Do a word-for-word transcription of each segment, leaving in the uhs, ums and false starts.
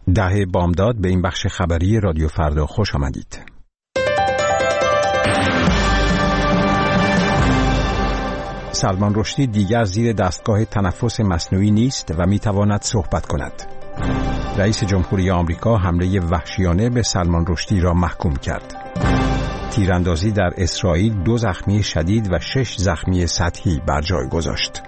ده بامداد به این بخش خبری رادیو فردا خوش آمدید. سلمان رشدی دیگر زیر دستگاه تنفس مصنوعی نیست و میتواند صحبت کند. رئیس جمهوری آمریکا حمله وحشیانه به سلمان رشدی را محکوم کرد. تیراندازی در اسرائیل دو زخمی شدید و شش زخمی سطحی بر جای گذاشت.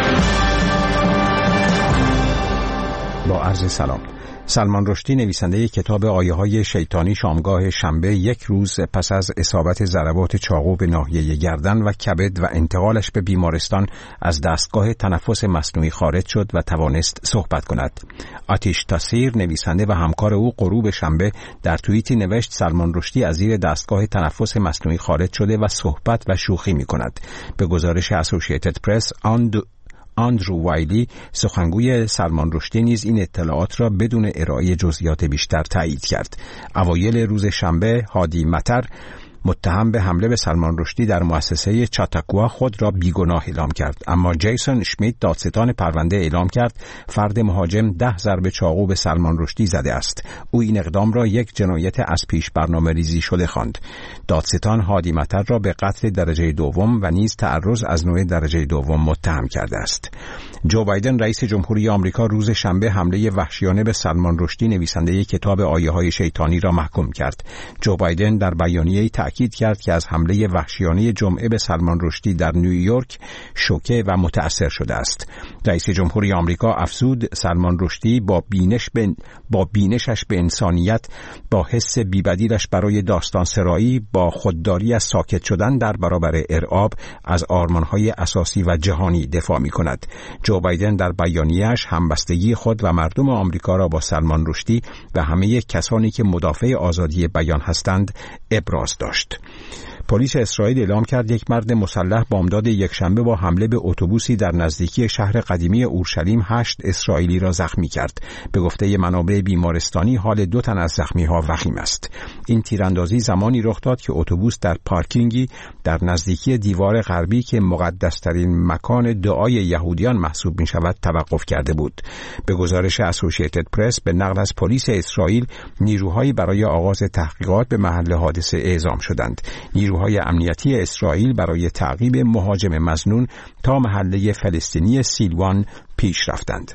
با عرض سلام. سلمان رشدی نویسنده کتاب آیه‌های شیطانی شامگاه شنبه یک روز پس از اصابت ضربات چاقو به ناحیه گردن و کبد و انتقالش به بیمارستان از دستگاه تنفس مصنوعی خارج شد و توانست صحبت کند. آتیش تاثیر نویسنده و همکار او غروب شنبه در توییتی نوشت سلمان رشدی از زیر دستگاه تنفس مصنوعی خارج شده و صحبت و شوخی می کند. به گزارش اسوسییتد پرس آن آندرو وایلی سخنگوی سلمان رشدی نیز این اطلاعات را بدون ارائه جزئیات بیشتر تایید کرد. اوایل روز شنبه هادی مطر متهم به حمله به سلمان رشدی در مؤسسه چاتاکوا خود را بیگناه اعلام کرد، اما جیسون شمیت دادستان پرونده اعلام کرد فرد مهاجم ده ضربه چاقو به سلمان رشدی زده است. او این اقدام را یک جنایت از پیش برنامه ریزی شده خواند. دادستان هادی مطر را به قتل درجه دوم و نیز تعرض از نوع درجه دوم متهم کرده است. جو بایدن رئیس جمهوری آمریکا روز شنبه حمله وحشیانه به سلمان رشدی نویسنده کتاب آیه‌های شیطانی را محکوم کرد. جو بایدن در بیانیه‌ای تأکید کرد که از حمله وحشیانه جمعه به سلمان رشدی در نیویورک شوکه و متأثر شده است. رئیس جمهوری آمریکا افزود سلمان رشدی با بینش به با بینشش به انسانیت، با حس بی‌بدیلش برای داستان سرایی، با خودداری از ساکت شدن در برابر ارعاب از آرمان‌های اساسی و جهانی دفاع می‌کند. جو بایدن در بیانیه‌اش همبستگی خود و مردم آمریکا را با سلمان رشدی و همه کسانی که مدافع آزادی بیان هستند ابراز داشت. پلیس اسرائیل اعلام کرد یک مرد مسلح بامداد یکشنبه با حمله به اتوبوسی در نزدیکی شهر قدیمی اورشلیم هشت اسرائیلی را زخمی کرد. به گفته منابع بیمارستانی حال دو تن از زخمی‌ها وخیم است. این تیراندازی زمانی رخ داد که اتوبوس در پارکینگی در نزدیکی دیوار غربی که مقدس‌ترین مکان دعای یهودیان محسوب می‌شود توقف کرده بود. به گزارش اسوسییتد پرس به نقل از پلیس اسرائیل نیروهایی برای آغاز تحقیقات به محل حادثه اعزام شدند. نیروهای امنیتی اسرائیل برای تعقیب مهاجم مظنون تا محله فلسطینی سیلوان پیش رفتند.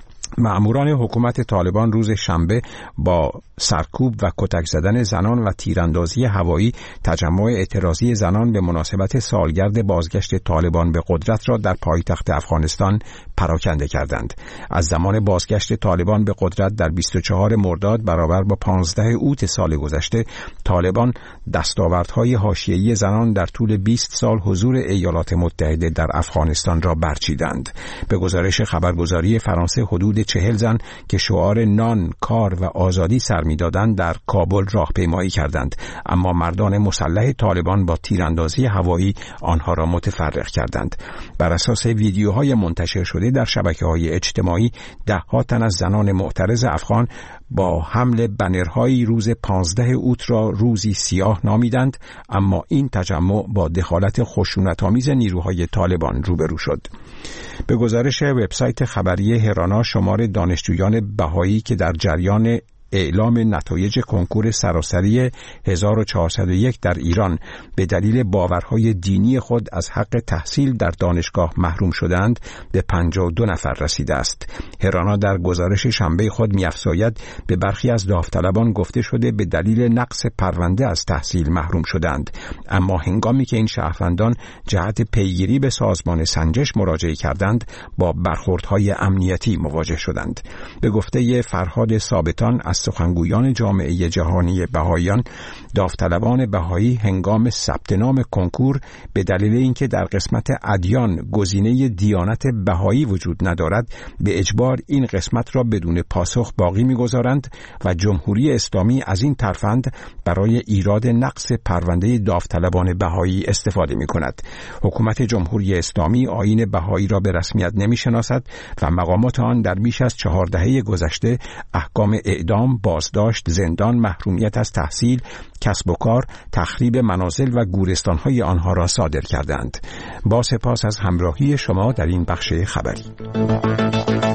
مأموران حکومت طالبان روز شنبه با سرکوب و کتک زدن زنان و تیراندازی هوایی تجمع اعتراضی زنان به مناسبت سالگرد بازگشت طالبان به قدرت را در پایتخت افغانستان پراکنده کردند. از زمان بازگشت طالبان به قدرت در بیست و چهارم مرداد برابر با پانزدهم اوت سال گذشته، طالبان دستاوردهای حاشیه‌ای زنان در طول بیست سال حضور ایالات متحده در افغانستان را برچیدند. به گزارش خبرگزاری فرانسه حدود چهل زن که شعار نان، کار و آزادی سر می‌دادند در کابل راهپیمایی کردند، اما مردان مسلح طالبان با تیراندازی هوایی آنها را متفرق کردند. بر اساس ویدیوهای منتشر شده در شبکه‌های اجتماعی، ده‌ها تن از زنان معترض افغان با حمل بنرهایی روز پانزدهم اوت را روزی سیاه نامیدند، اما این تجمع با دخالت خشونت‌آمیز نیروهای طالبان روبرو شد. به گزارش وبسایت خبری هرانا، شمار دانشجویان بهایی که در جریان اعلام نتایج کنکور سراسری هزار و چهارصد و یک در ایران به دلیل باورهای دینی خود از حق تحصیل در دانشگاه محروم شدند به پنجاه و دو نفر رسیده است. هرانا در گزارش شنبه خود می‌افزاید به برخی از داوطلبان گفته شده به دلیل نقص پرونده از تحصیل محروم شدند، اما هنگامی که این شهروندان جهت پیگیری به سازمان سنجش مراجعه کردند با برخوردهای امنیتی مواجه شدند. به گفته فرهاد ثابتان از سخنگویان جامعه جهانی بهائیان، داوطلبان بهایی هنگام ثبت نام کنکور به دلیل اینکه در قسمت ادیان گزینه دیانت بهایی وجود ندارد، به اجبار این قسمت را بدون پاسخ باقی می‌گذارند و جمهوری اسلامی از این ترفند برای ایراد نقص پرونده داوطلبان بهایی استفاده می‌کند. حکومت جمهوری اسلامی آیین بهایی را به رسمیت نمی‌شناسد و مقامات آن در بیش از چهار دهه گذشته احکام اعدام، بازداشت، زندان، محرومیت از تحصیل، کسب و کار، تخریب منازل و گورستان‌های آنها را صادر کردند. با سپاس از همراهی شما در این بخش خبری.